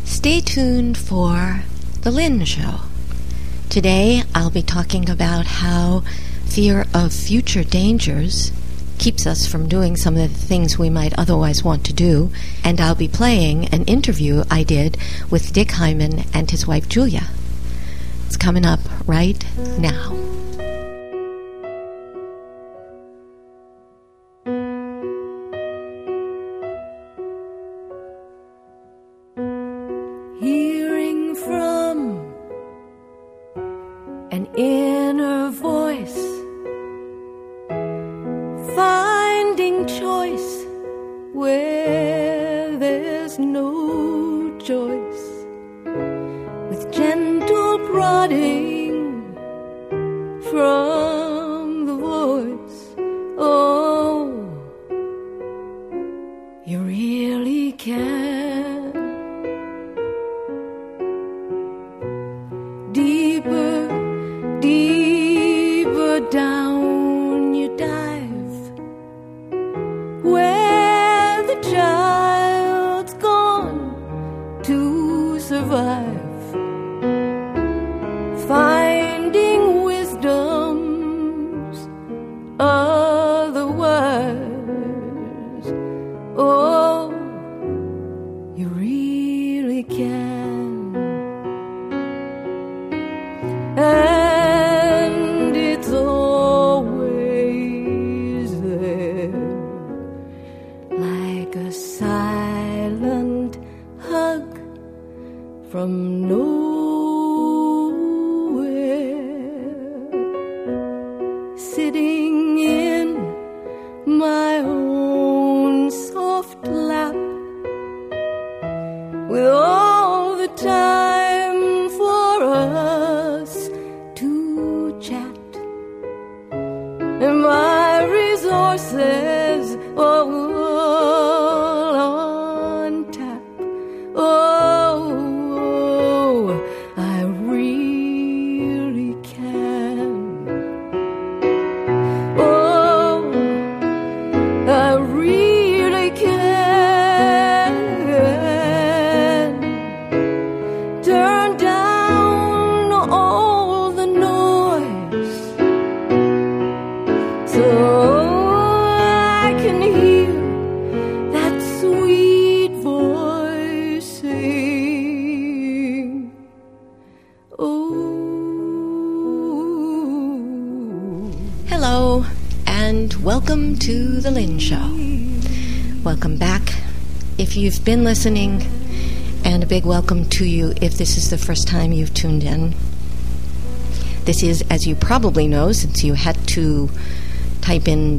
Stay tuned for The Lynn Show. Today I'll be talking about how fear of future dangers keeps us from doing some of the things we might otherwise want to do, and I'll be playing an interview I did with Dick Hyman and his wife Julia. It's coming up right now. Hearing from an inner voice, finding choice where there's no choice, with gentle prodding from the voice. Oh, you really can. Deeper, deeper down you dive, where the child's gone to survive, finding wisdom's otherwise. Oh, you really can. And it's always there, like a silent hug from nowhere, sitting in my own soft lap, with all the time for us to chat, and my resources all on tap. Oh, I really can. Oh, I really can. Turn down all the noise so I can hear that sweet voice sing. Oh. Hello, and welcome to The Lynn Show. Welcome back if you've been listening, and a big welcome to you if this is the first time you've tuned in. This is, as you probably know, since you had to type in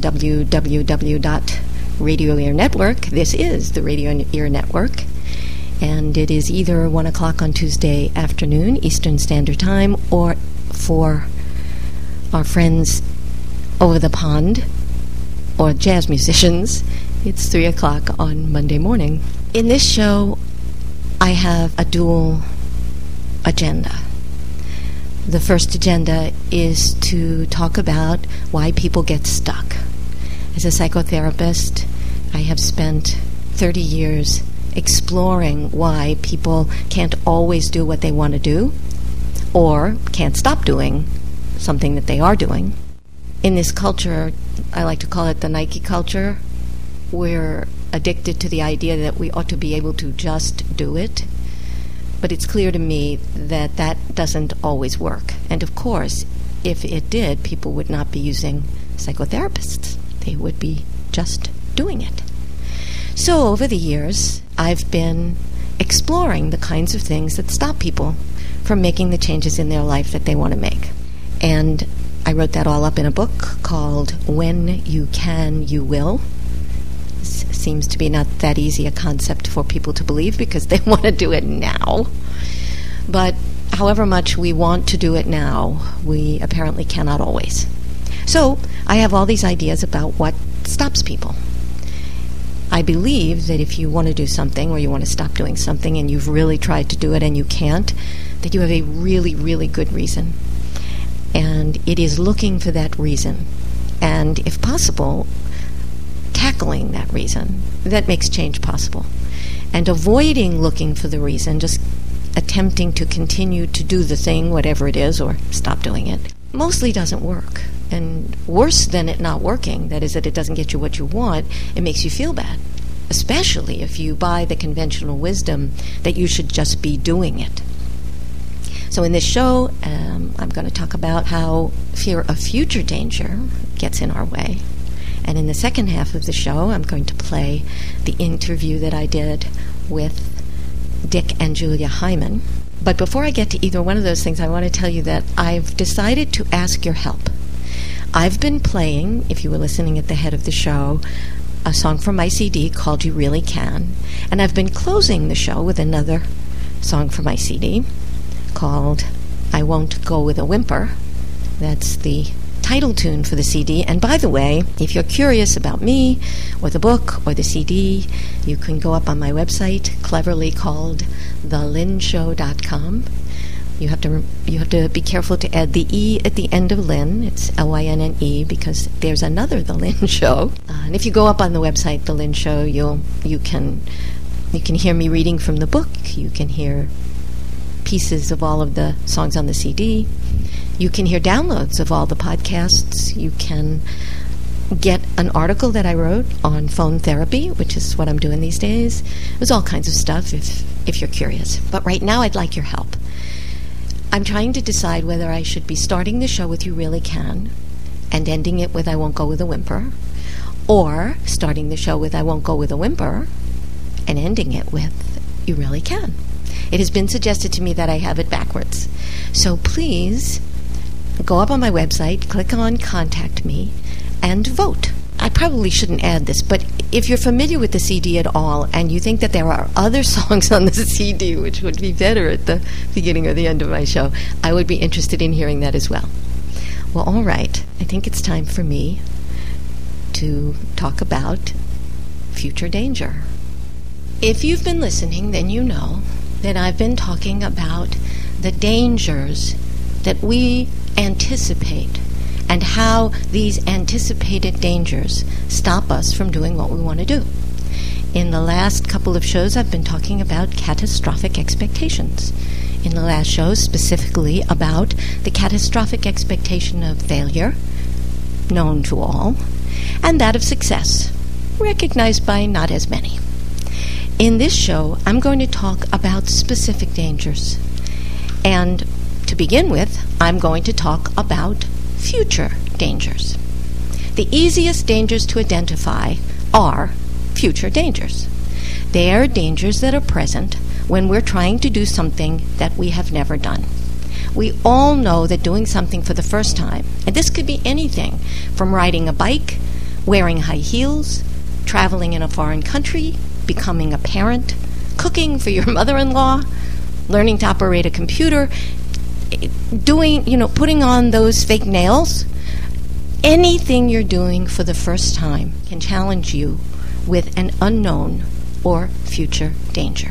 www.Radio Ear Network, this is the Radio Ear Network, and it is either 1 o'clock on Tuesday afternoon, Eastern Standard Time, or for our friends over the pond, or jazz musicians, it's 3 o'clock on Monday morning. In this show, I have a dual agenda. The first agenda is to talk about why people get stuck. As a psychotherapist, I have spent 30 years exploring why people can't always do what they want to do, or can't stop doing something that they are doing. In this culture, I like to call it the Nike culture, we're addicted to the idea that we ought to be able to just do it. But it's clear to me that that doesn't always work. And of course, if it did, people would not be using psychotherapists. They would be just doing it. So over the years, I've been exploring the kinds of things that stop people from making the changes in their life that they want to make. And I wrote that all up in a book called When You Can, You Will. This seems to be not that easy a concept for people to believe because they want to do it now. But however much we want to do it now, we apparently cannot always. So I have all these ideas about what stops people. I believe that if you want to do something or you want to stop doing something and you've really tried to do it and you can't, that you have a really, really good reason. And it is looking for that reason. And if possible, tackling that reason that makes change possible. and avoiding looking for the reason, just attempting to continue to do the thing, whatever it is, or stop doing it, mostly doesn't work. And worse than it not working, that is that it doesn't get you what you want, it makes you feel bad, especially if you buy the conventional wisdom that you should just be doing it. So in this show, I'm going to talk about how fear of future danger gets in our way. And in the second half of the show, I'm going to play the interview that I did with Dick and Julia Hyman. But before I get to either one of those things, I want to tell you that I've decided to ask your help. I've been playing, if you were listening at the head of the show, a song from my CD called You Really Can. And I've been closing the show with another song from my CD called I Won't Go With a Whimper. That's the title tune for the CD. And by the way, if you're curious about me or the book or the CD, you can go up on my website, cleverly called thelynshow.com. You have to be careful to add the E at the end of Lynn. It's L-Y-N-N-E, because there's another The Lynn Show. And if you go up on the website, The Lynn Show, you can hear me reading from the book. You can hear pieces of all of the songs on the CD. You can hear downloads of all the podcasts. You can get an article that I wrote on phone therapy, which is what I'm doing these days. There's all kinds of stuff if you're curious. But right now I'd like your help. I'm trying to decide whether I should be starting the show with You Really Can and ending it with I Won't Go With a Whimper, or starting the show with I Won't Go With a Whimper and ending it with You Really Can. It has been suggested to me that I have it backwards. So please go up on my website, click on Contact Me, and vote. I probably shouldn't add this, but if you're familiar with the CD at all and you think that there are other songs on the CD which would be better at the beginning or the end of my show, I would be interested in hearing that as well. Well, all right. I think it's time for me to talk about future danger. If you've been listening, then you know that I've been talking about the dangers that we anticipate and how these anticipated dangers stop us from doing what we want to do. In the last couple of shows, I've been talking about catastrophic expectations. In the last show, specifically about the catastrophic expectation of failure, known to all, and that of success, recognized by not as many. In this show, I'm going to talk about specific dangers. And to begin with, I'm going to talk about future dangers. The easiest dangers to identify are future dangers. They are dangers that are present when we're trying to do something that we have never done. We all know that doing something for the first time, and this could be anything from riding a bike, wearing high heels, traveling in a foreign country, becoming a parent, cooking for your mother-in-law, learning to operate a computer, putting on those fake nails. Anything you're doing for the first time can challenge you with an unknown or future danger.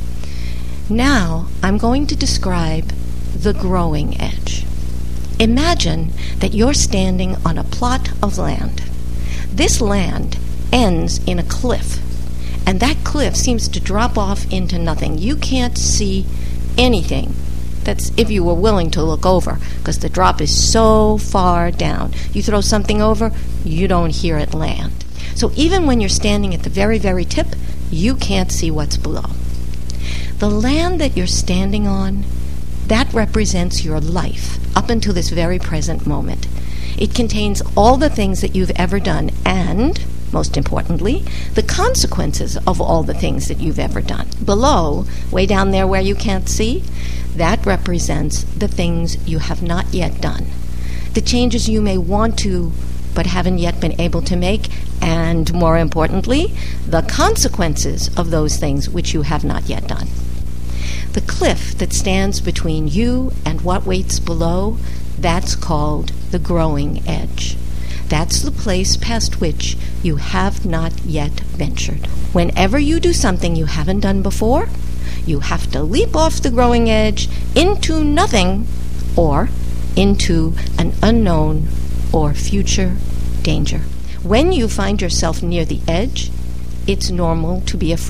Now, I'm going to describe the growing edge. Imagine that you're standing on a plot of land. This land ends in a cliff, and that cliff seems to drop off into nothing. You can't see anything. That's if you were willing to look over, because the drop is so far down. You throw something over, you don't hear it land. So even when you're standing at the very, very tip, you can't see what's below. The land that you're standing on, that represents your life up until this very present moment. It contains all the things that you've ever done and, most importantly, the consequences of all the things that you've ever done. Below, way down there where you can't see, that represents the things you have not yet done, the changes you may want to but haven't yet been able to make, and more importantly, the consequences of those things which you have not yet done. The cliff that stands between you and what waits below, that's called the growing edge. That's the place past which you have not yet ventured. Whenever you do something you haven't done before, you have to leap off the growing edge into nothing or into an unknown or future danger. When you find yourself near the edge, it's normal to be afraid.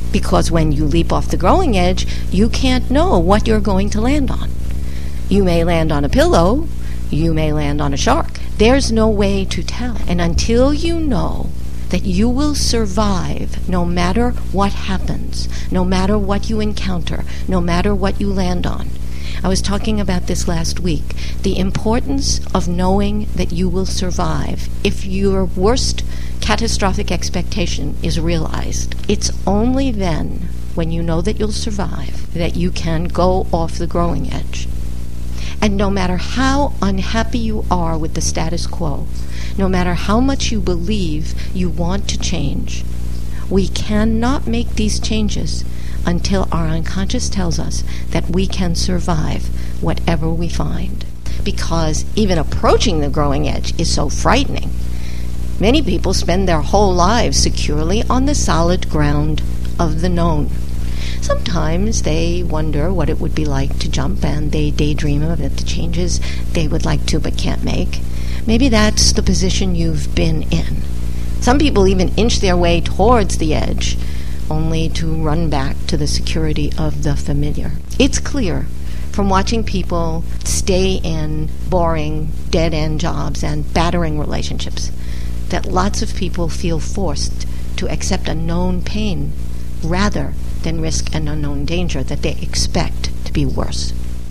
Because when you leap off the growing edge, you can't know what you're going to land on. You may land on a pillow, you may land on a shark. There's no way to tell. And until you know that you will survive no matter what happens, no matter what you encounter, no matter what you land on. I was talking about this last week, the importance of knowing that you will survive. If your worst catastrophic expectation is realized, it's only then, when you know that you'll survive, that you can go off the growing edge. And no matter how unhappy you are with the status quo, no matter how much you believe you want to change, we cannot make these changes until our unconscious tells us that we can survive whatever we find. Because even approaching the growing edge is so frightening. Many people spend their whole lives securely on the solid ground of the known. Sometimes they wonder what it would be like to jump, and they daydream about the changes they would like to but can't make. Maybe that's the position you've been in. Some people even inch their way towards the edge, only to run back to the security of the familiar. It's clear from watching people stay in boring, dead-end jobs and battering relationships that lots of people feel forced to accept a known pain rather than risk an unknown danger that they expect to be worse.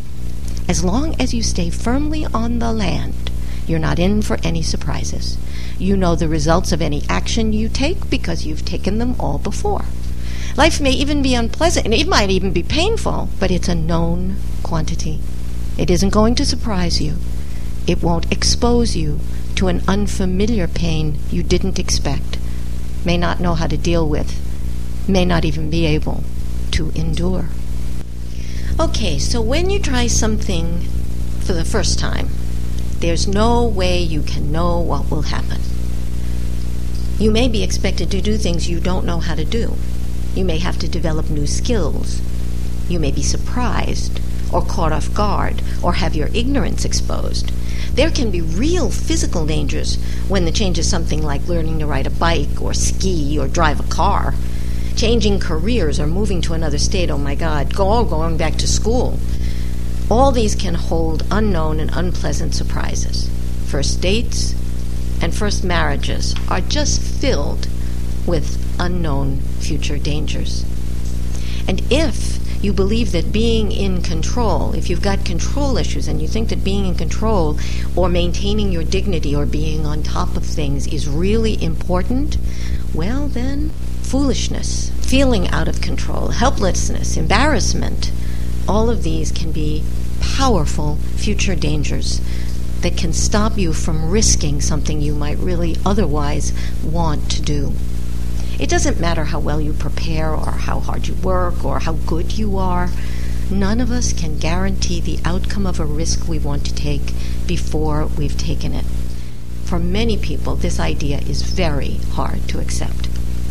As long as you stay firmly on the land, you're not in for any surprises. You know the results of any action you take because you've taken them all before. Life may even be unpleasant, and it might even be painful, but it's a known quantity. It isn't going to surprise you. It won't expose you to an unfamiliar pain you didn't expect, may not know how to deal with, may not even be able to endure. Okay, so when you try something for the first time, there's no way you can know what will happen. You may be expected to do things you don't know how to do. You may have to develop new skills. You may be surprised or caught off guard or have your ignorance exposed. There can be real physical dangers when the change is something like learning to ride a bike or ski or drive a car. Changing careers or moving to another state, oh my God, going back to school. All these can hold unknown and unpleasant surprises. First dates and first marriages are just filled with unknown future dangers. And if you believe that being in control, if you've got control issues and you think that being in control or maintaining your dignity or being on top of things is really important, well then, foolishness, feeling out of control, helplessness, embarrassment, all of these can be powerful future dangers that can stop you from risking something you might really otherwise want to do. It doesn't matter how well you prepare or how hard you work or how good you are. None of us can guarantee the outcome of a risk we want to take before we've taken it. For many people, this idea is very hard to accept.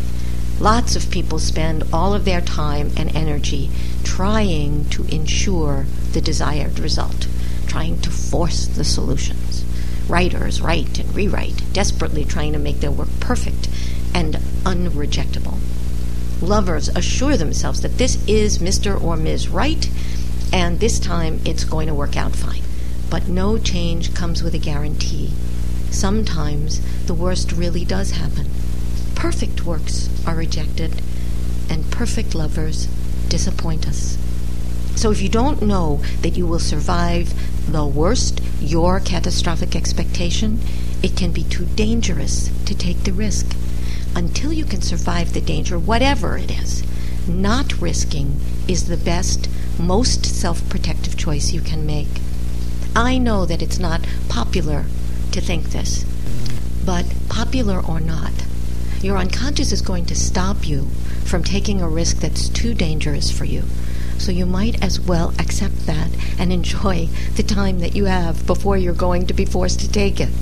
Lots of people spend all of their time and energy trying to ensure the desired result, trying to force the solutions. Writers write and rewrite, desperately trying to make their work perfect and unrejectable. Lovers assure themselves that this is Mr. or Ms. Right, and this time it's going to work out fine. But no change comes with a guarantee. Sometimes the worst really does happen. Perfect works are rejected, and perfect lovers disappoint us. So if you don't know that you will survive the worst, your catastrophic expectation, it can be too dangerous to take the risk. Until you can survive the danger, whatever it is, not risking is the best, most self-protective choice you can make. I know that it's not popular to think this, but popular or not, your unconscious is going to stop you from taking a risk that's too dangerous for you. So you might as well accept that and enjoy the time that you have before you're going to be forced to take it.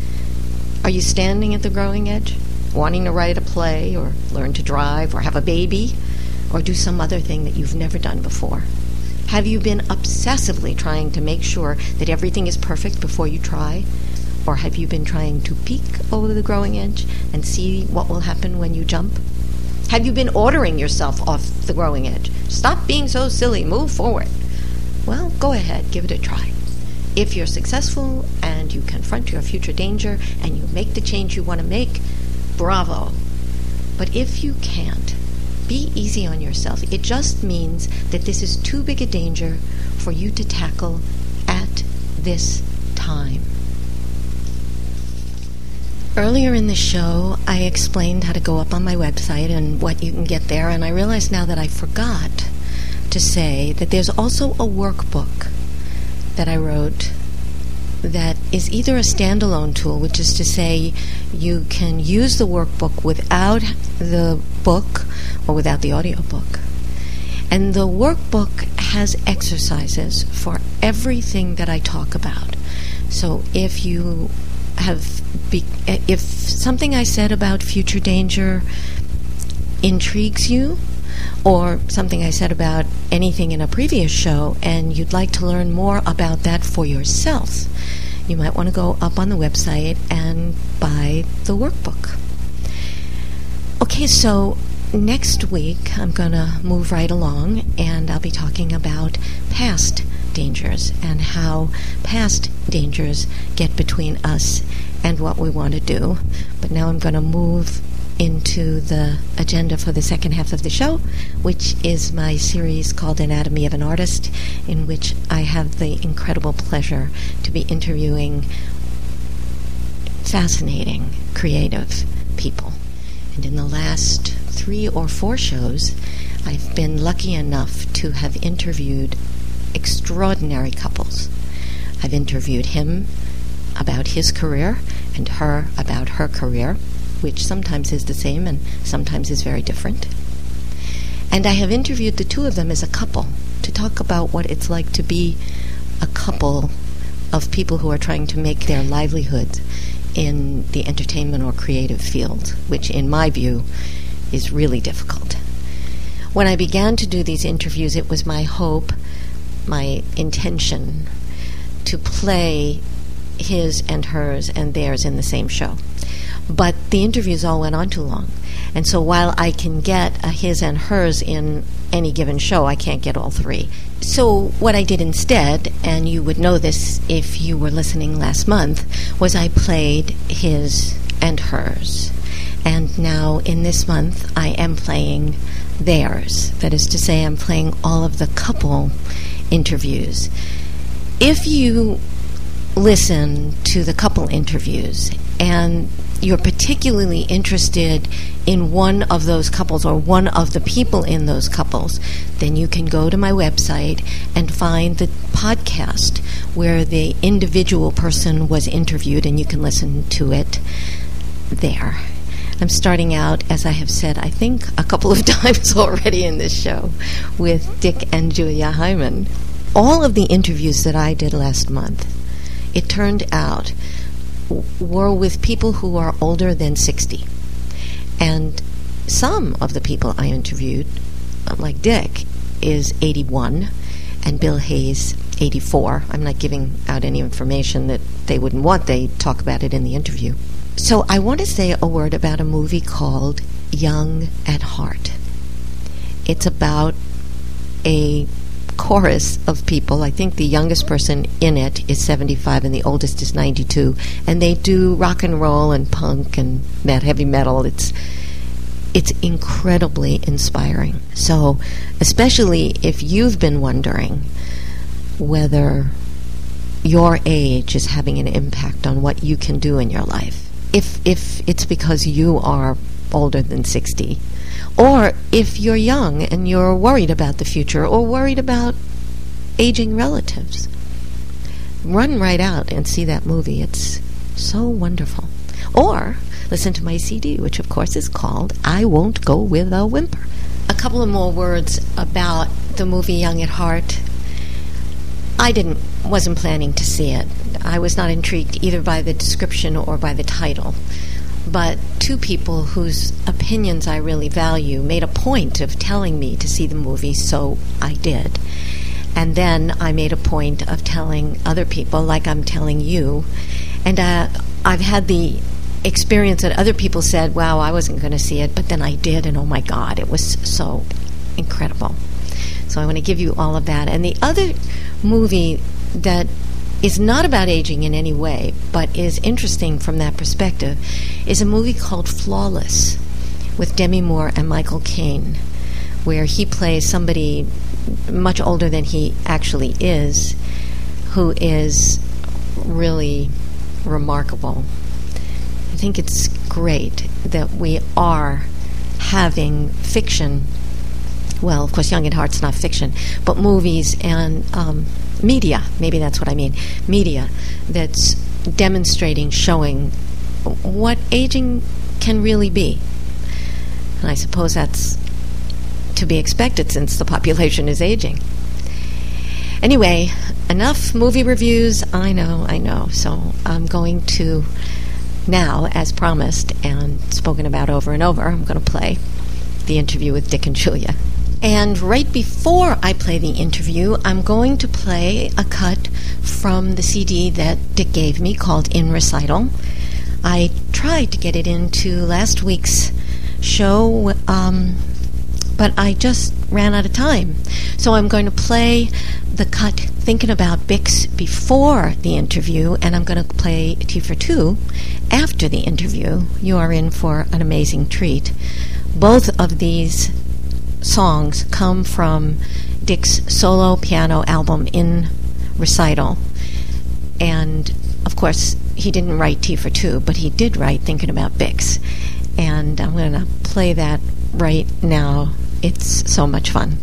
Are you standing at the growing edge, wanting to write a play or learn to drive or have a baby or do some other thing that you've never done before? Have you been obsessively trying to make sure that everything is perfect before you try? Or have you been trying to peek over the growing edge and see what will happen when you jump? Have you been ordering yourself off the growing edge? Stop being so silly. Move forward. Well, go ahead. Give it a try. If you're successful and you confront your future danger and you make the change you want to make, bravo. But if you can't, be easy on yourself. It just means that this is too big a danger for you to tackle at this time. Earlier in the show, I explained how to go up on my website and what you can get there, and I realize now that I forgot to say that there's also a workbook that I wrote that is either a standalone tool, which is to say you can use the workbook without the book or without the audiobook. And the workbook has exercises for everything that I talk about. So if something I said about future danger intrigues you, or something I said about anything in a previous show, and you'd like to learn more about that for yourself, you might want to go up on the website and buy the workbook. Okay, so next week I'm going to move right along, and I'll be talking about past dangers and how past dangers get between us and what we want to do. But now I'm going to move into the agenda for the second half of the show, which is my series called Anatomy of an Artist, in which I have the incredible pleasure to be interviewing fascinating, creative people. And in the last 3 or 4 shows, I've been lucky enough to have interviewed extraordinary couples. I've interviewed him about his career and her about her career, which sometimes is the same and sometimes is very different. And I have interviewed the two of them as a couple to talk about what it's like to be a couple of people who are trying to make their livelihoods in the entertainment or creative field, which in my view is really difficult. When I began to do these interviews, it was my hope, my intention, to play his and hers and theirs in the same show. But the interviews all went on too long. And so while I can get a his and hers in any given show, I can't get all 3. So what I did instead, and you would know this if you were listening last month, was I played his and hers. And now in this month, I am playing theirs. That is to say, I'm playing all of the couple interviews. If you listen to the couple interviews and you're particularly interested in one of those couples or one of the people in those couples, then you can go to my website and find the podcast where the individual person was interviewed, and you can listen to it there. I'm starting out, as I have said, I think a couple of times already in this show, with Dick and Julia Hyman. All of the interviews that I did last month, it turned out, were with people who are older than 60. And some of the people I interviewed, like Dick, is 81, and Bill Hayes, 84. I'm not giving out any information that they wouldn't want. They talk about it in the interview. So I want to say a word about a movie called Young at Heart. It's about a chorus of people. I think the youngest person in it is 75 and the oldest is 92, and they do rock and roll and punk and heavy metal. It's incredibly inspiring. So especially if you've been wondering whether your age is having an impact on what you can do in your life, if it's because you are older than 60, or if you're young and you're worried about the future or worried about aging relatives, run right out and see that movie. It's so wonderful. Or listen to my CD, which of course is called I Won't Go With a Whimper. A couple of more words about the movie Young at Heart. I wasn't planning to see it. I was not intrigued either by the description or by the title. But 2 people whose opinions I really value made a point of telling me to see the movie, so I did. And then I made a point of telling other people, like I'm telling you. And I've had the experience that other people said, wow, I wasn't going to see it, but then I did, and oh my God, it was so incredible. So I want to give you all of that. And the other movie that is not about aging in any way, but is interesting from that perspective, is a movie called Flawless with Demi Moore and Michael Caine, where he plays somebody much older than he actually is, who is really remarkable. I think it's great that we are having fiction. Well, of course, Young at Heart's not fiction, but movies and media, maybe that's what I mean, media that's demonstrating, showing what aging can really be. And I suppose that's to be expected since the population is aging. Anyway, enough movie reviews. I know. So I'm going to now, as promised and spoken about over and over, I'm going to play the interview with Dick and Julia. And right before I play the interview, I'm going to play a cut from the CD that Dick gave me called In Recital. I tried to get it into last week's show, but I just ran out of time. So I'm going to play the cut thinking about Bix before the interview, and I'm going to play Tea for Two after the interview. You are in for an amazing treat. Both of these songs come from Dick's solo piano album In Recital. And, of course, he didn't write Tea for Two, but he did write Thinking About Bix. And I'm going to play that right now. It's so much fun.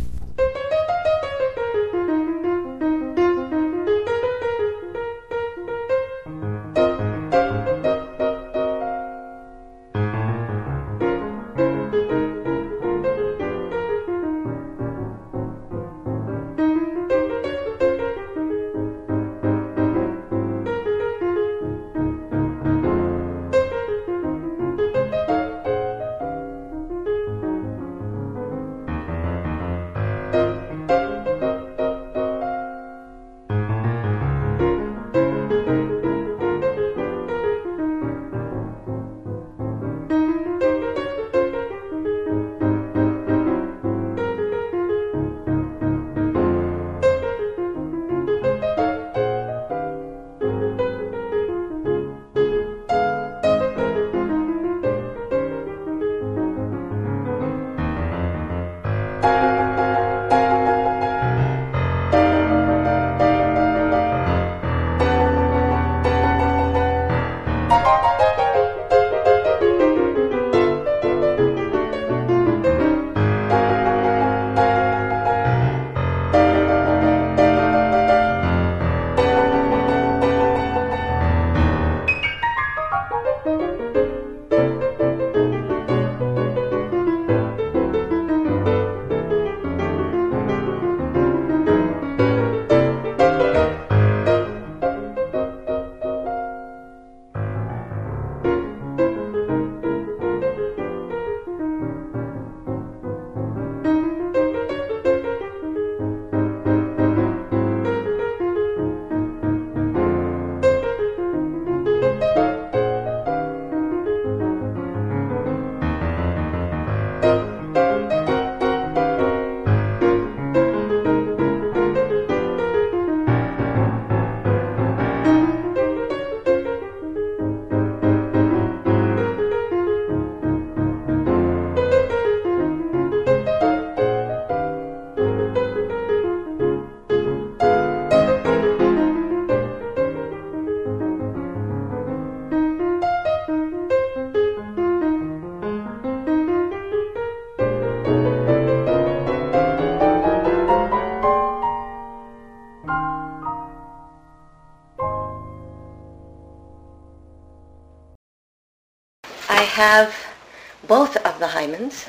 I have both of the Hymans,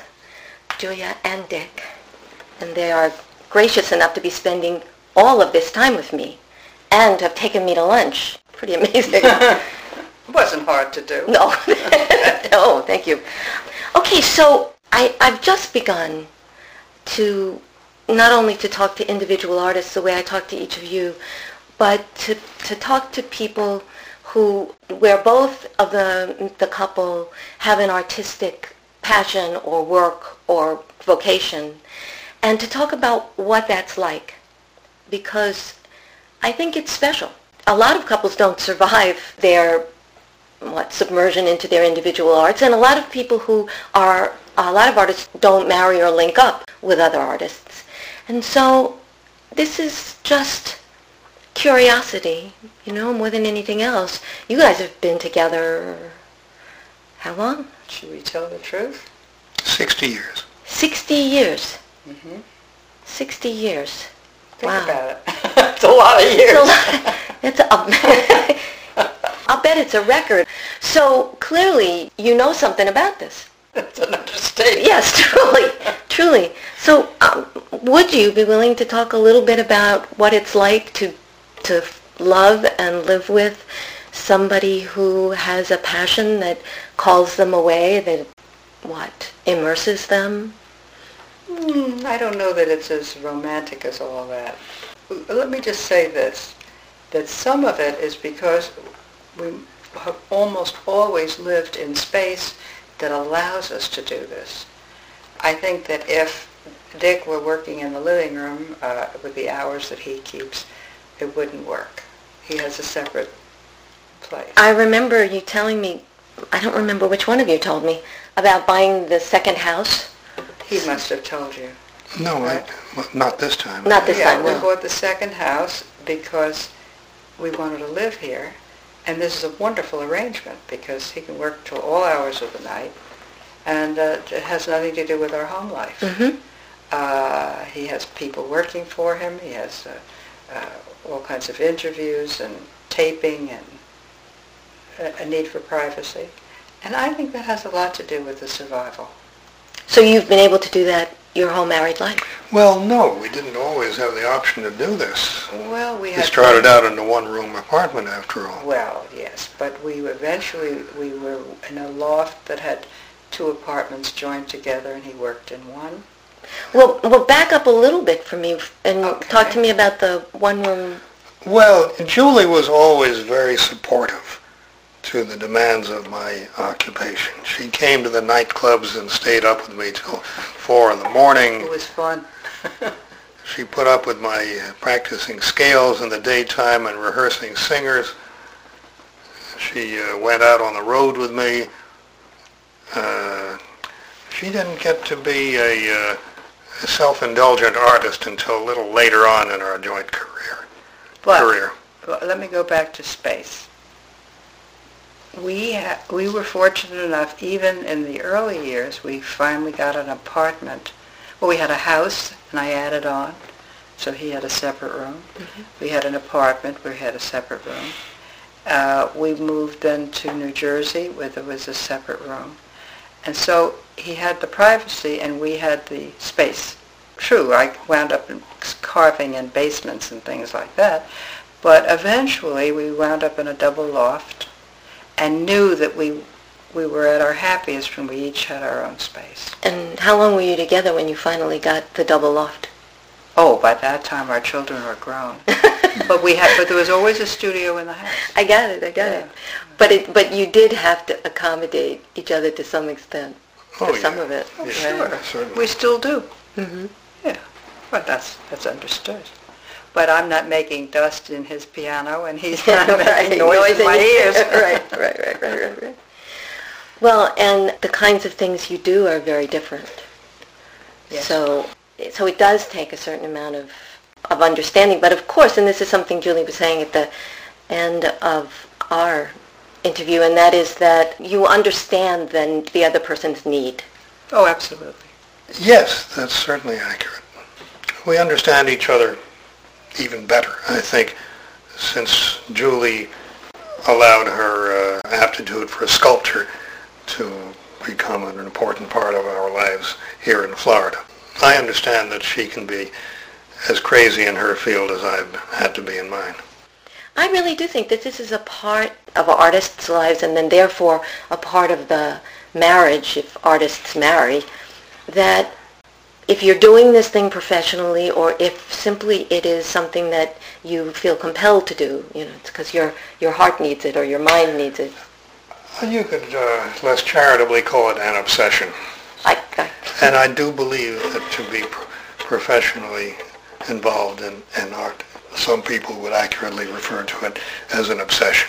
Julia and Dick, and they are gracious enough to be spending all of this time with me and have taken me to lunch. Pretty amazing. It wasn't hard to do. No. No, thank you. Okay, so I've just begun to not only to talk to individual artists the way I talk to each of you, but to talk to people where both of the couple have an artistic passion or work or vocation, and to talk about what that's like, because I think it's special. A lot of couples don't survive their submersion into their individual arts, and a lot of artists don't marry or link up with other artists. And so this is just curiosity, more than anything else. You guys have been together how long? Should we tell the truth? 60 years. 60 years. Mm-hmm. 60 years. Think Wow. about it. It's a lot of years. I'll bet it's a record. So clearly you know something about this. That's an understatement. Yes, truly. So would you be willing to talk a little bit about what it's like to love and live with somebody who has a passion that calls them away, that immerses them? I don't know that it's as romantic as all that. Let me just say this, that some of it is because we have almost always lived in space that allows us to do this. I think that if Dick were working in the living room with the hours that he keeps, it wouldn't work. He has a separate place. I remember you telling me, I don't remember which one of you told me, about buying the second house. He must have told you. No, Right. not this time. Not this time, We no. bought the second house because we wanted to live here. And this is a wonderful arrangement because he can work till all hours of the night. And it has nothing to do with our home life. Mm-hmm. He has people working for him. He has all kinds of interviews and taping and a need for privacy. And I think that has a lot to do with the survival. So you've been able to do that your whole married life? Well, no, we didn't always have the option to do this. Well, we We had started out in a one-room apartment, after all. Well, yes, but we were in a loft that had two apartments joined together, and he worked in one. Well, back up a little bit for me and Okay. talk to me about the one room. Well, Julie was always very supportive to the demands of my occupation. She came to the nightclubs and stayed up with me till 4 in the morning. It was fun. She put up with my practicing scales in the daytime and rehearsing singers. She went out on the road with me. She didn't get to be a self-indulgent artist until a little later on in our joint career. But let me go back to space. We were fortunate enough, even in the early years, we finally got an apartment. Well, we had a house, and I added on, so he had a separate room. Mm-hmm. We had an apartment where he had a separate room. We moved then to New Jersey, where there was a separate room. And so he had the privacy, and we had the space. True, I wound up carving in basements and things like that, but eventually we wound up in a double loft, and knew that we were at our happiest when we each had our own space. And how long were you together when you finally got the double loft? Oh, by that time our children were grown. but there was always a studio in the house. I got it. But you did have to accommodate each other to some extent. Oh, for some yeah. of it. Yeah, Sure, certainly. we still do. Mm-hmm. Yeah, but that's understood. But I'm not making dust in his piano, and he's not making noise in my ears. Right. Well, and the kinds of things you do are very different. Yes. So it does take a certain amount of understanding. But of course, and this is something Julie was saying at the end of our interview, and that is that you understand then the other person's need. Oh, absolutely. Yes, that's certainly accurate. We understand each other even better, I think, since Julie allowed her aptitude for sculpture to become an important part of our lives here in Florida. I understand that she can be as crazy in her field as I've had to be in mine. I really do think that this is a part of artists' lives, and then therefore a part of the marriage, if artists marry, that if you're doing this thing professionally, or if simply it is something that you feel compelled to do, it's because your heart needs it or your mind needs it. You could less charitably call it an obsession. And I do believe that to be professionally involved in art, some people would accurately refer to it as an obsession.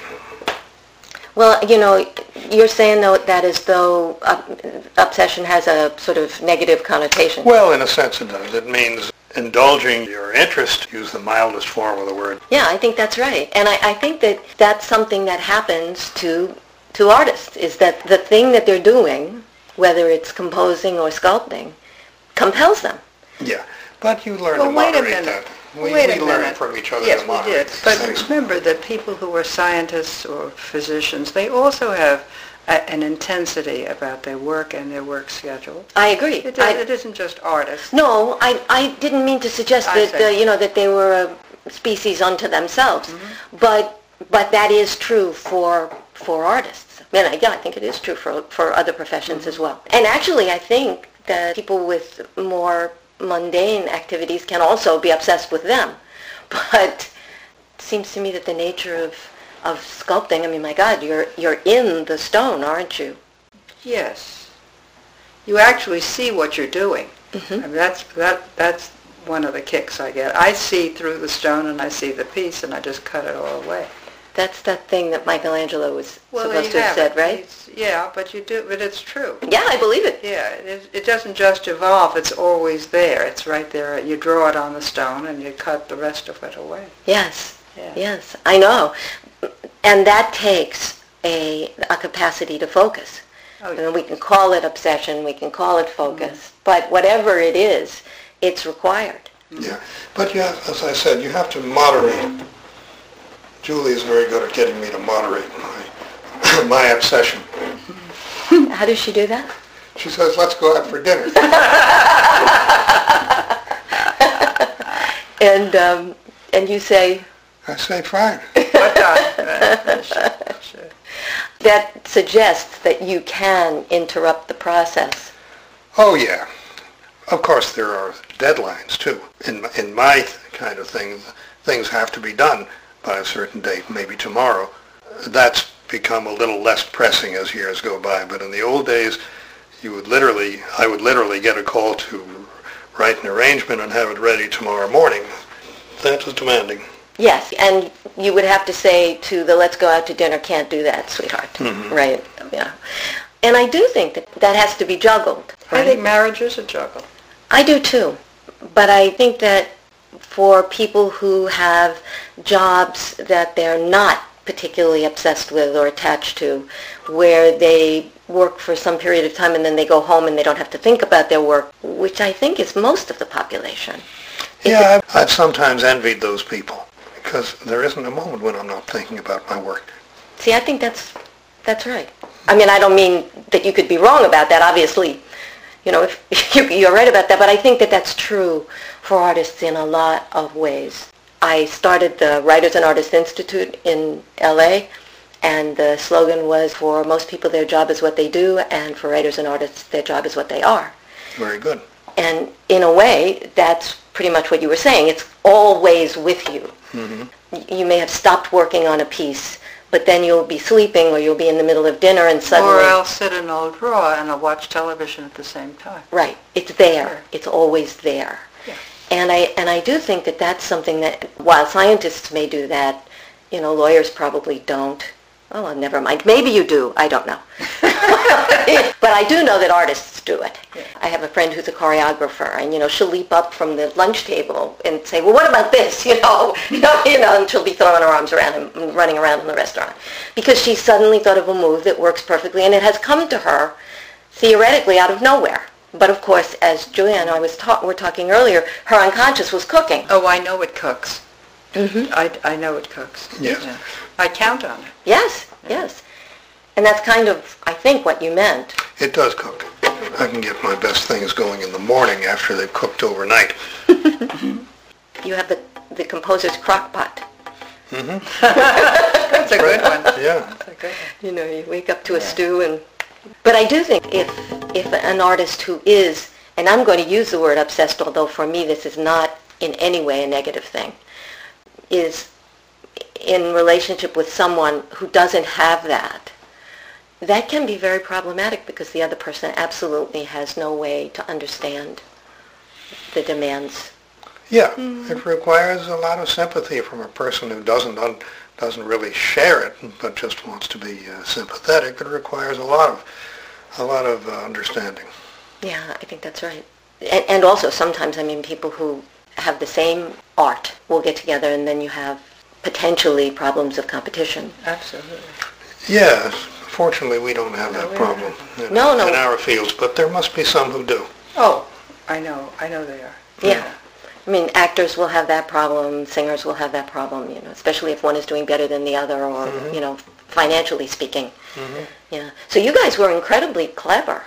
Well, you're saying though that as though obsession has a sort of negative connotation. Well, in a sense it does. It means indulging your interest, to use the mildest form of the word. Yeah, I think that's right. And I think that that's something that happens to artists, is that the thing that they're doing, whether it's composing or sculpting, compels them. Yeah, but you learn to moderate that. We learn from each other to moderate. Yes, we did. But remember that people who are scientists or physicians, they also have an intensity about their work and their work schedule. I agree. It isn't just artists. No, I didn't mean to suggest that that they were a species unto themselves, but that is true for artists. And I think it is true for other professions as well. And actually, I think that people with more mundane activities can also be obsessed with them. But it seems to me that the nature of sculpting, my God, you're in the stone, aren't you? Yes. You actually see what you're doing. Mm-hmm. That's one of the kicks I get. I see through the stone and I see the piece and I just cut it all away. That's that thing that Michelangelo was supposed to have said, right? But it's true. Yeah, I believe it. Yeah, it doesn't just evolve, it's always there. It's right there. You draw it on the stone and you cut the rest of it away. Yes, yes, I know. And that takes a capacity to focus. Oh, yeah. We can call it obsession, we can call it focus, but whatever it is, it's required. Yeah, but as I said, you have to moderate. Julie is very good at getting me to moderate my obsession. How does she do that? She says, let's go out for dinner. And you say? I say, fine. Sure. That suggests that you can interrupt the process. Oh, yeah. Of course, there are deadlines, too. In my kind of thing, things have to be done by a certain date, maybe tomorrow. That's become a little less pressing as years go by. But in the old days, I would literally get a call to write an arrangement and have it ready tomorrow morning. That was demanding. Yes, and you would have to say to the let's go out to dinner, can't do that, sweetheart. Mm-hmm. Right, yeah. And I do think that has to be juggled. Right? I think marriage is a juggle. I do too. But I think that for people who have jobs that they're not particularly obsessed with or attached to, where they work for some period of time and then they go home and they don't have to think about their work, which I think is most of the population. Yeah, I've sometimes envied those people because there isn't a moment when I'm not thinking about my work. See, I think that's right. I don't mean that you could be wrong about that, obviously. If you're right about that, but I think that that's true for artists in a lot of ways. I started the Writers and Artists Institute in LA, and the slogan was, for most people their job is what they do, and for writers and artists their job is what they are. Very good. And in a way, that's pretty much what you were saying. It's always with you. Mm-hmm. You may have stopped working on a piece, but then you'll be sleeping or you'll be in the middle of dinner and suddenly... Or I'll sit in a drawer and I'll watch television at the same time. Right. It's there. Sure. It's always there. Yeah. And I do think that that's something that, while scientists may do that, lawyers probably don't. Oh, well, never mind. Maybe you do. I don't know. But I do know that artists do it. Yeah. I have a friend who's a choreographer, and, she'll leap up from the lunch table and say, well, what about this? And she'll be throwing her arms around and running around in the restaurant because she suddenly thought of a move that works perfectly, and it has come to her theoretically out of nowhere. But of course, as Julia and I were talking earlier, her unconscious was cooking. Oh, I know it cooks. Mm-hmm. I know it cooks. Yes. Yeah. I count on it. Yes, yes. And that's kind of, I think, what you meant. It does cook. I can get my best things going in the morning after they've cooked overnight. You have the composer's crock pot. Mm-hmm. That's a good one. Yeah. That's a good one. You wake up to a stew and... But I do think if an artist who is and I'm going to use the word obsessed, although for me this is not in any way a negative thing, is in relationship with someone who doesn't have that, that can be very problematic because the other person absolutely has no way to understand the demands. Yeah, it requires a lot of sympathy from a person who doesn't really share it, but just wants to be sympathetic. It requires a lot of understanding. Yeah, I think that's right. And also sometimes, I mean, people who have the same art will get together and then you have potentially problems of competition. Absolutely. Yeah, fortunately we don't have that problem in our fields, but there must be some who do. Oh, I know they are. Yeah. I mean, actors will have that problem, singers will have that problem, you know, especially if one is doing better than the other or, you know, financially speaking. Mm-hmm. Yeah. So you guys were incredibly clever.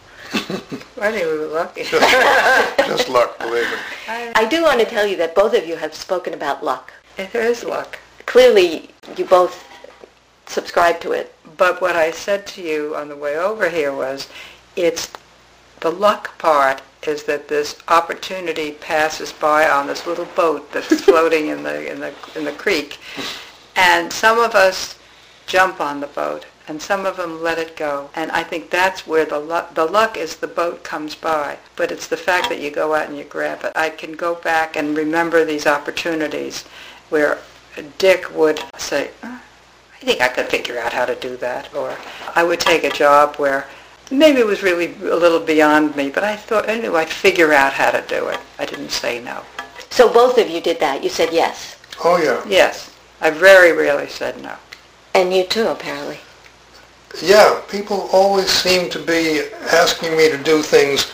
I think we were lucky. Just luck, believe me. I do want to tell you that both of you have spoken about luck. There is luck. Clearly, you both subscribe to it. But what I said to you on the way over here was, it's the luck part is that this opportunity passes by on this little boat that's floating in the creek, and some of us jump on the boat, and some of them let it go. And I think that's where the luck is the boat comes by, but it's the fact that you go out and you grab it. I can go back and remember these opportunities where Dick would say, I think I could figure out how to do that, or I would take a job where maybe it was really a little beyond me, but I thought I knew I'd figure out how to do it. I didn't say no. So both of you did that. You said yes. Oh, yeah. Yes. I very rarely said no. And you too, apparently. Yeah, people always seem to be asking me to do things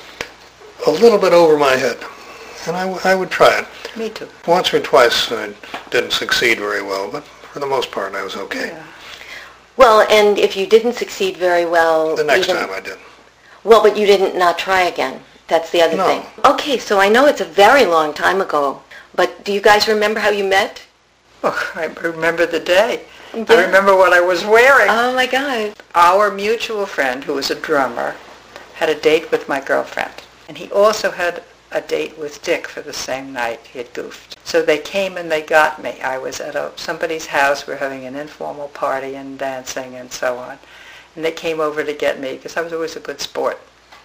a little bit over my head, and I would try it. Me too. Once or twice I didn't succeed very well, but for the most part I was okay. Yeah. Well, and if you didn't succeed very well... The next time I did. Well, but you didn't not try again. That's the other thing. Okay, so I know it's a very long time ago, but do you guys remember how you met? Oh, I remember the day. Yeah. I remember what I was wearing. Oh, my God. Our mutual friend, who was a drummer, had a date with my girlfriend. And he also had a date with Dick for the same night. He had goofed. So they came and they got me. I was at somebody's house. We were having an informal party and dancing and so on. And they came over to get me because I was always a good sport.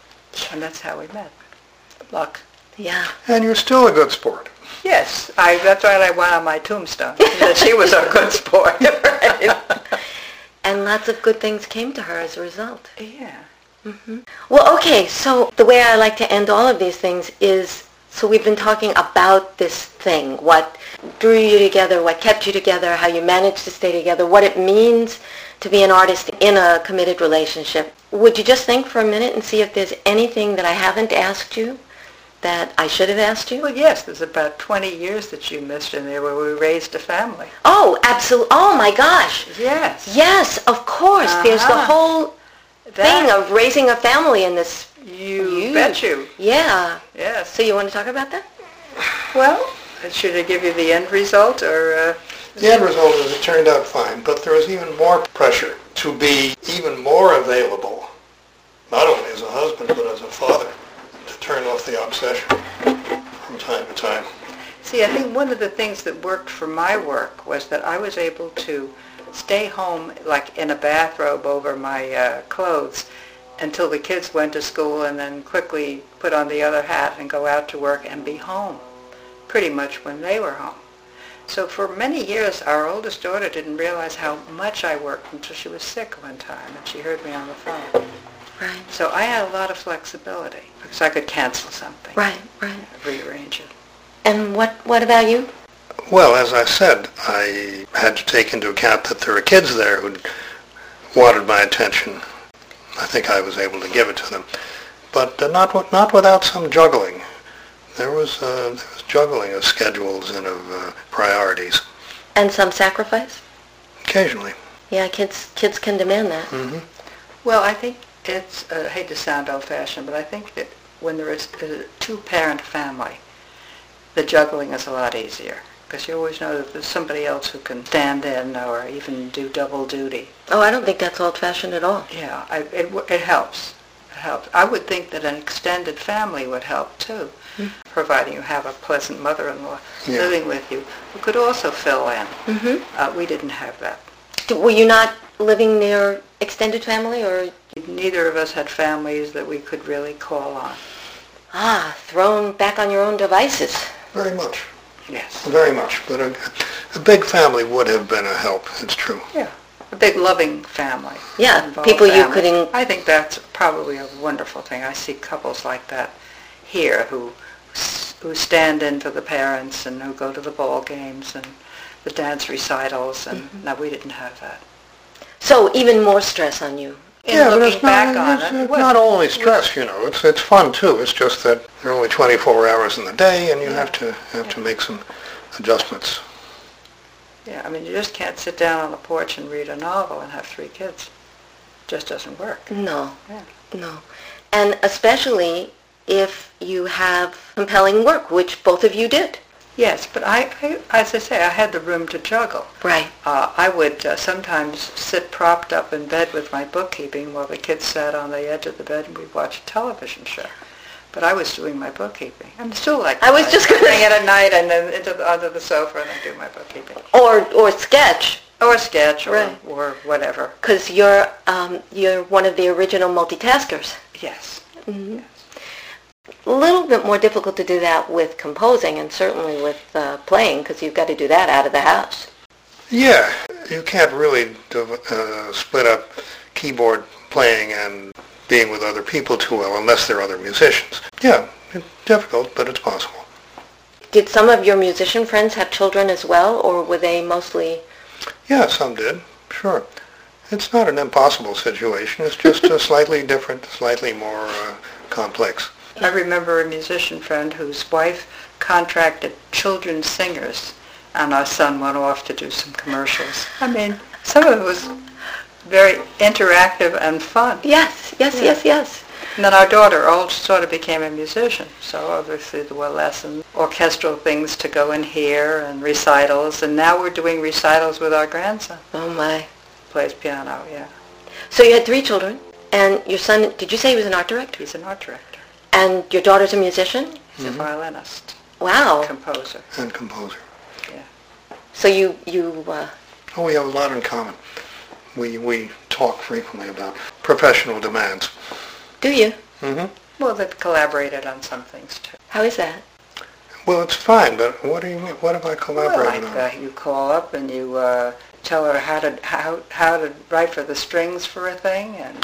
And that's how we met. Luck. Yeah. And you're still a good sport. Yes. That's what I want on my tombstone, that she was a good sport. Right. And lots of good things came to her as a result. Yeah. Mm-hmm. Well, okay, so the way I like to end all of these things is, so we've been talking about this thing, what drew you together, what kept you together, how you managed to stay together, what it means to be an artist in a committed relationship. Would you just think for a minute and see if there's anything that I haven't asked you that I should have asked you? Well, yes, there's about 20 years that you missed in there where we raised a family. Oh, absolutely. Oh, my gosh. Yes. Yes, of course. There's the whole thing of raising a family in this. You bet you. Yeah. Yes. So you want to talk about that? Well, should I give you the end result or... The end result is it turned out fine, but there was even more pressure to be even more available, not only as a husband, but as a father, to turn off the obsession from time to time. See, I think one of the things that worked for my work was that I was able to stay home like in a bathrobe over my clothes until the kids went to school and then quickly put on the other hat and go out to work and be home pretty much when they were home. So for many years our oldest daughter didn't realize how much I worked until she was sick one time and she heard me on the phone. Right. So I had a lot of flexibility because I could cancel something. Right. Rearrange it. And what about you? Well, as I said, I had to take into account that there were kids there who wanted my attention. I think I was able to give it to them, but not without some juggling. There was juggling of schedules and of priorities. And some sacrifice? Occasionally. Yeah, kids can demand that. Mm-hmm. Well, I think it's, I hate to sound old-fashioned, but I think that when there is a two-parent family, the juggling is a lot easier because you always know that there's somebody else who can stand in or even do double duty. Oh, I don't think that's old-fashioned at all. Yeah, it helps. It helped. I would think that an extended family would help too, providing you have a pleasant mother-in-law living with you who could also fill in. We didn't have that. Were you not living near extended family, or? Neither of us had families that we could really call on. Thrown back on your own devices. Very much. Yes. Very much. But a big family would have been a help, it's true. Yeah. A big loving family. Yeah, Involved people you family. could... I think that's probably a wonderful thing. I see couples like that here who stand in for the parents and who go to the ball games and the dance recitals, and no, we didn't have that. So even more stress on you. Yeah, but Looking back on it, it's not only stress, you know. It's fun too. It's just that there are only 24 hours in the day, and you have to make some adjustments. Yeah, I mean, you just can't sit down on the porch and read a novel and have 3 kids. It just doesn't work. No. Yeah. No. And especially if you have compelling work, which both of you did. Yes, but I as I say, I had the room to juggle. Right. I would sometimes sit propped up in bed with my bookkeeping while the kids sat on the edge of the bed and we'd watch a television show. But I was doing my bookkeeping. I'm still like I was just going to bring it at night and then under the sofa and then do my bookkeeping. Or sketch. Or sketch or, Right. or whatever. Because you're one of the original multitaskers. Yes. Mm-hmm. A little bit more difficult to do that with composing and certainly with playing, because you've got to do that out of the house. Yeah, you can't really split up keyboard playing and being with other people too well unless they're other musicians. Yeah, it's difficult, but it's possible. Did some of your musician friends have children as well, or were they mostly... Yeah, some did, sure. It's not an impossible situation. It's just slightly different, slightly more complex. I remember a musician friend whose wife contracted children's singers, and our son went off to do some commercials. I mean, some of it was very interactive and fun. Yes. And then our daughter sort of became a musician, so obviously there were lessons, orchestral things to go in here, and recitals, and now we're doing recitals with our grandson. Oh, my. Plays piano, yeah. So you had 3 children, and your son, did you say he was an art director? He's an art director. And your daughter's a musician? He's a violinist. Wow. Composer. And composer. Yeah. So you Oh, we have a lot in common. We talk frequently about professional demands. do you? Mm-hmm. Well, they've collaborated on some things, too. How is that? Well, it's fine, but what do you mean? What have I Well, collaborated like on? you call up and you tell her how to write for the strings for a thing, and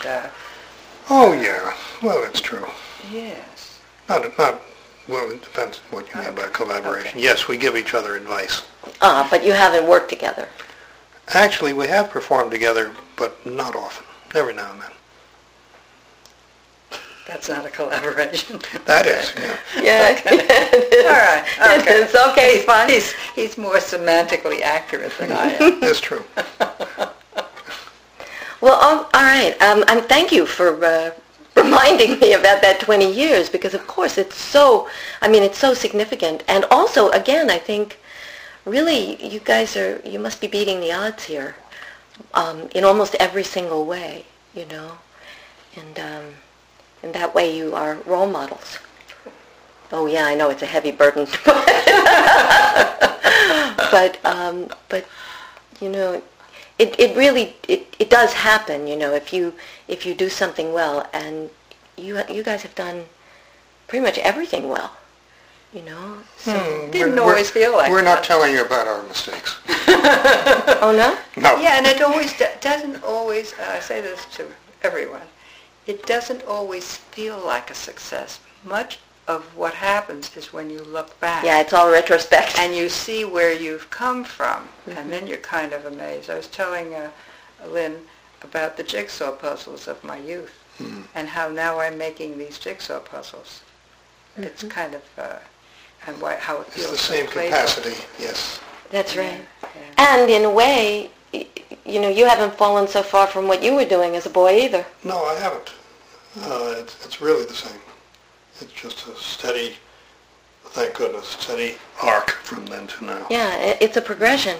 Oh, yeah. Well, it's true. yes. Not. Well, it depends what you mean by collaboration. Okay. Yes, we give each other advice. But you haven't worked together. Actually, we have performed together, but not often. Every now and then. That's not a collaboration. That is, yeah. Yeah. All right. Okay. It's okay, fine. He's more semantically accurate than I am. It's true. Well, all right. Thank you for reminding me about that 20 years, because of course it's so significant. And also, again, I think really you guys you must be beating the odds here in almost every single way, you know. And that way you are role models. Oh yeah, I know it's a heavy burden, but you know, it really does happen. You know, if you do something well, and you guys have done pretty much everything well. You know, so Didn't always feel like We're not that. telling you about our mistakes. oh no. No. Yeah, and it always doesn't always. I say this to everyone. It doesn't always feel like a success. Much of what happens is when you look back. Yeah, it's all retrospect. And you see where you've come from, and then you're kind of amazed. I was telling Lynn about the jigsaw puzzles of my youth, and how now I'm making these jigsaw puzzles. It's kind of, and how it It's feels. the so same playful. capacity, yes. That's right. Yeah. And in a way, you know, you haven't fallen so far from what you were doing as a boy either. No, I haven't. It's really the same. It's just a steady, thank goodness, steady arc from then to now. Yeah, it's a progression.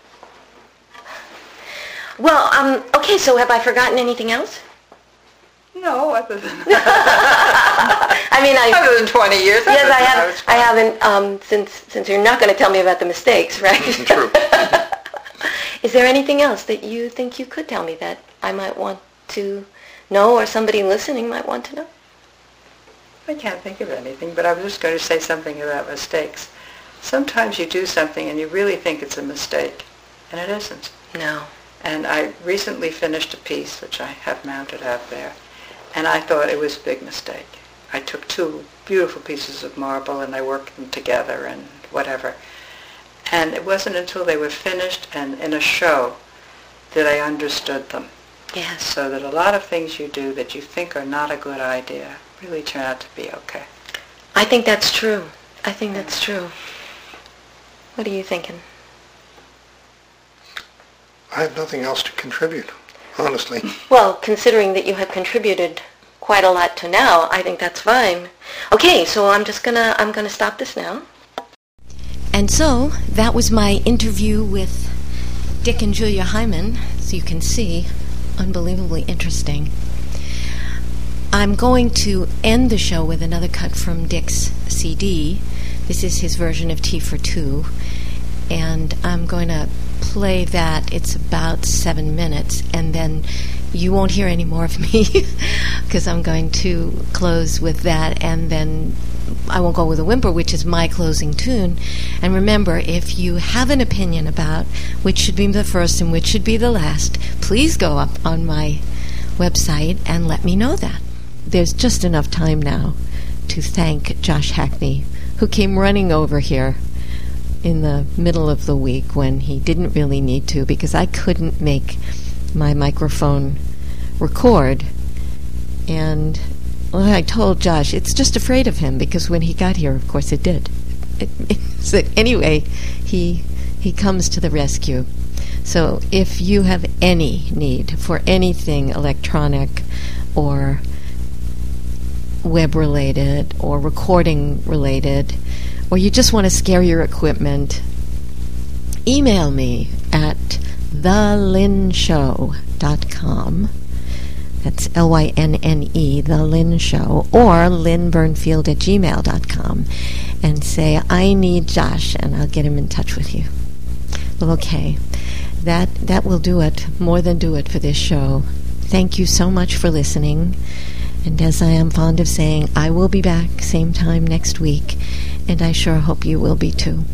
Well, okay, so have I forgotten anything else? No, other than I mean, other than 20 years. yes, I haven't. Since you're not going to tell me about the mistakes, right? True. Is there anything else that you think you could tell me that I might want to know, or somebody listening might want to know? I can't think of anything, but I was just going to say something about mistakes. Sometimes you do something and you really think it's a mistake, and it isn't. No. And I recently finished a piece, which I have mounted out there, and I thought it was a big mistake. I took two beautiful pieces of marble and I worked them together and whatever. And it wasn't until they were finished and in a show that I understood them. Yes. So that a lot of things you do that you think are not a good idea really turn out to be okay. I think that's true. I think that's true. What are you thinking? I have nothing else to contribute, honestly. Well, considering that you have contributed quite a lot to now, I think that's fine. Okay, so I'm gonna stop this now. And so that was my interview with Dick and Julia Hyman. As you can see, unbelievably interesting. I'm going to end the show with another cut from Dick's CD. This is his version of Tea for Two. And I'm going to play that. It's about 7 minutes. And then you won't hear any more of me because I'm going to close with that. And then I won't go with a whimper, which is my closing tune. And remember, if you have an opinion about which should be the first and which should be the last, please go up on my website and let me know that. There's just enough time now to thank Josh Hackney, who came running over here in the middle of the week when he didn't really need to, because I couldn't make my microphone record. And well, I told Josh, it's just afraid of him, because when he got here, of course it did. So anyway, he comes to the rescue. So if you have any need for anything electronic or web-related or recording-related, or you just want to scare your equipment, email me at thelynshow.com. That's L-Y-N-N-E, The Lynn Show, or lynnburnfield@gmail.com, and say, I need Josh, and I'll get him in touch with you. Well, okay. That will do it, more than do it for this show. Thank you so much for listening. And as I am fond of saying, I will be back same time next week, and I sure hope you will be too.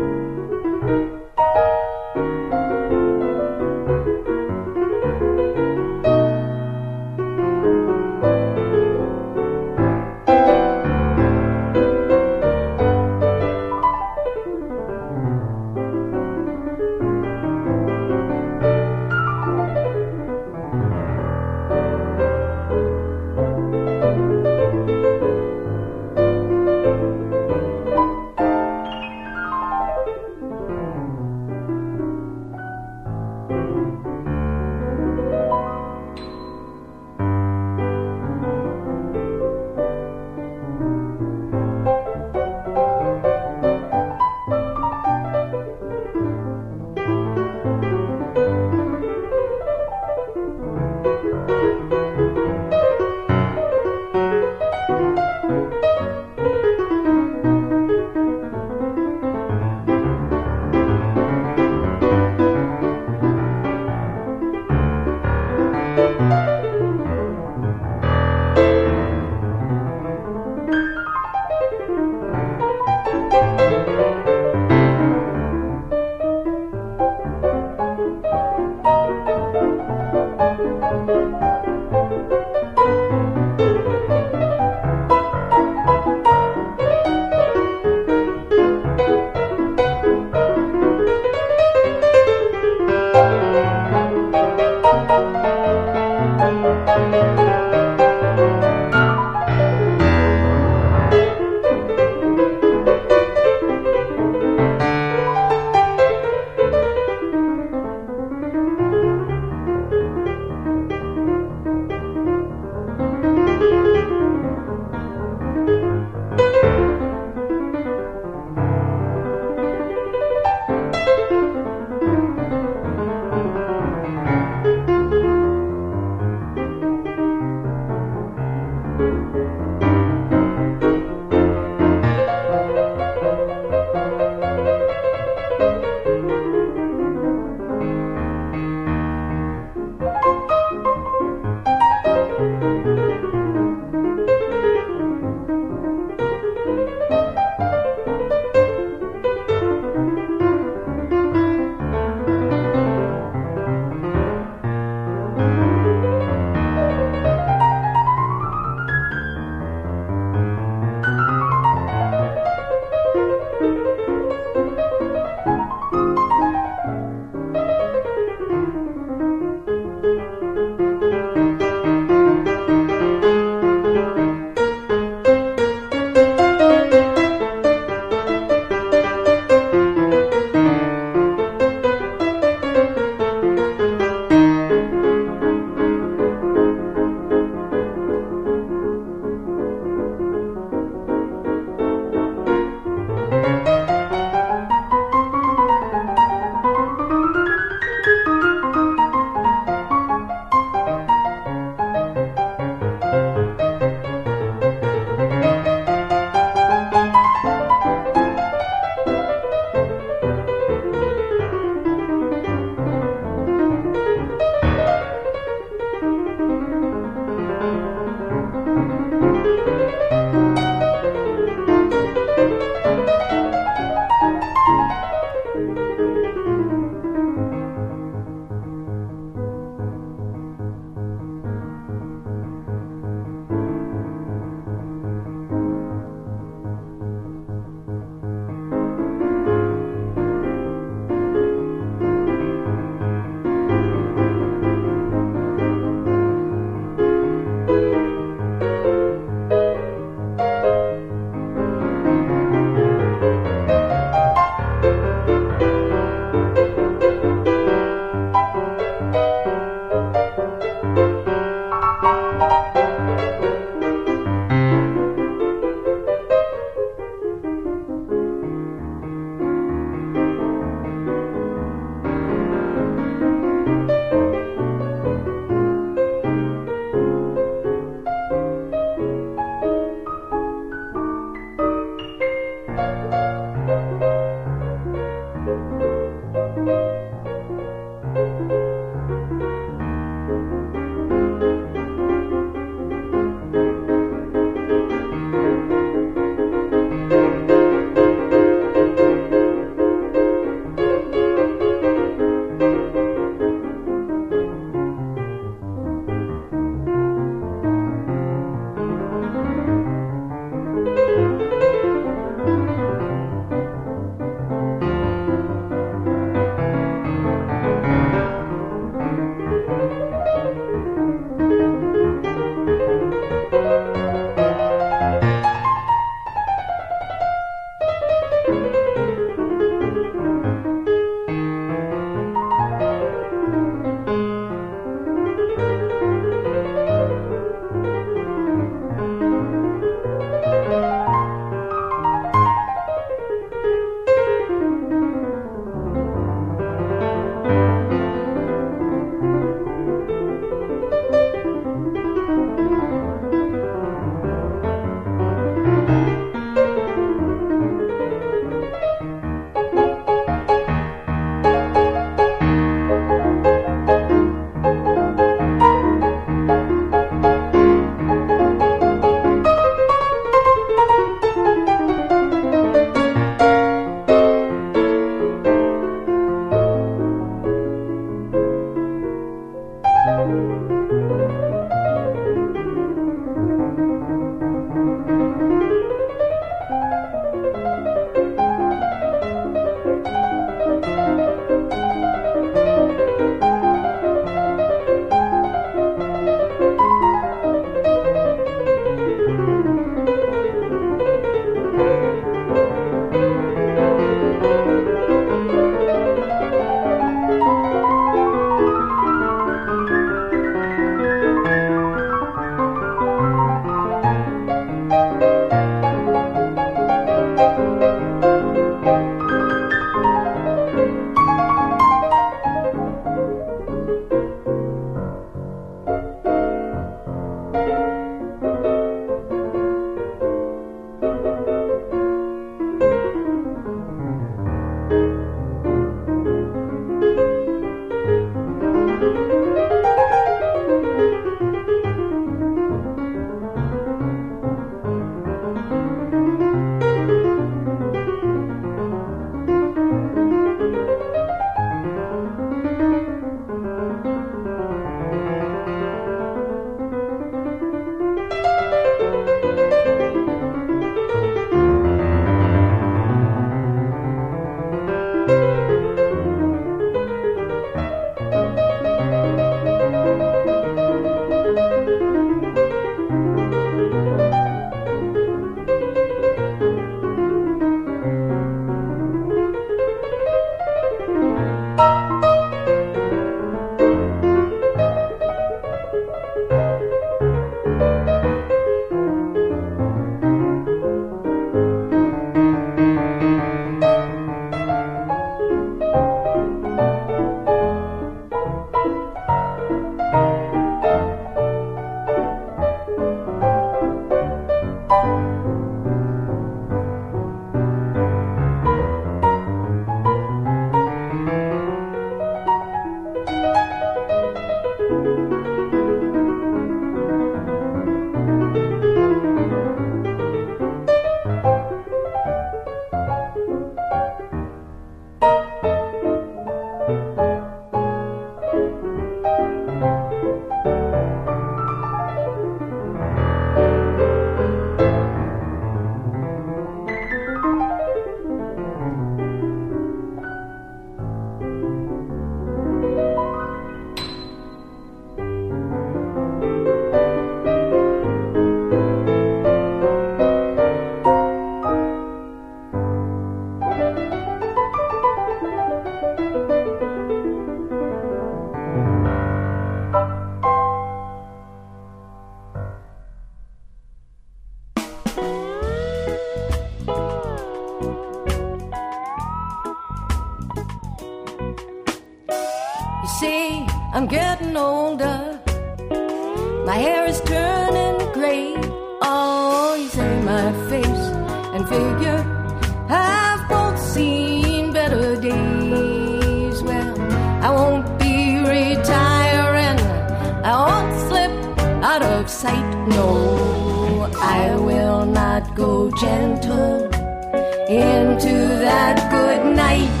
I'm getting older. My hair is turning gray. Oh, you say my face and figure have both seen better days. Well, I won't be retiring. I won't slip out of sight. No, I will not go gentle into that good night.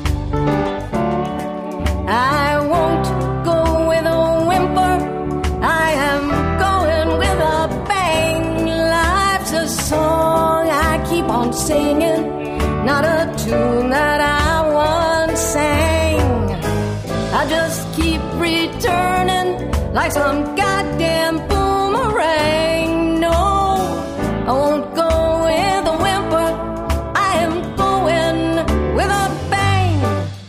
I won't go with a whimper. I am going with a bang. Life's a song I keep on singing, not a tune that I once sang. I just keep returning like some goddamn boomerang. No, I won't go with a whimper. I am going with a bang.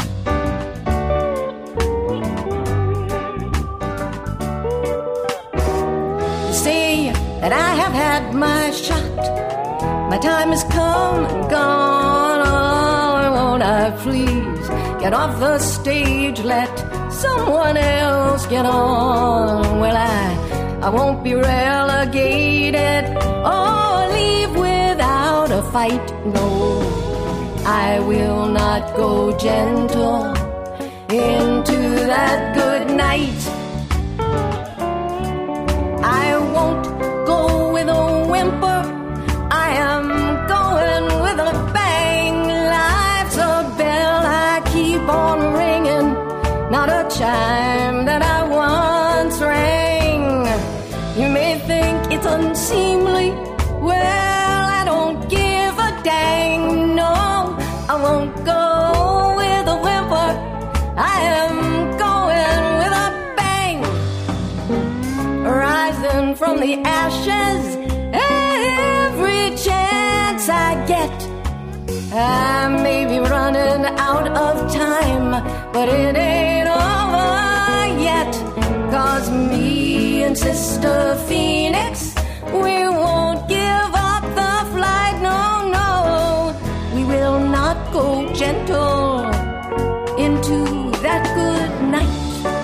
You see that I have had my shot. My time has come and gone. Oh, won't I please get off the stage, let someone else get on. Well, I won't be relegated or leave without a fight. No, I will not go gentle into that good night. I won't go with a whimper. I am going with a bang. Life's a bell I keep on ringing, not a chime that I once rang. You may think it's unseemly. Well, I don't give a dang. No, I won't go with a whimper. I am going with a bang. Rising from the ashes every chance I get. I may be running out of time, but it ain't over yet. 'Cause me and Sister Phoenix, we won't give up the flight. No, no, we will not go gentle into that good night.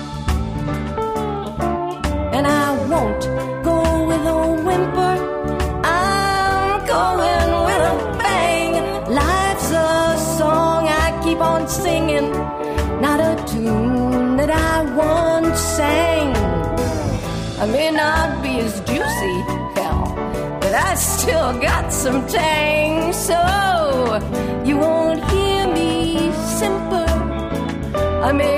And I won't go with a whimper. I'm going with a bang. Life's a song I keep on singing, not a tune that I once sang. I may not be as juicy, hell, but I still got some tang. So you won't hear me simper. I may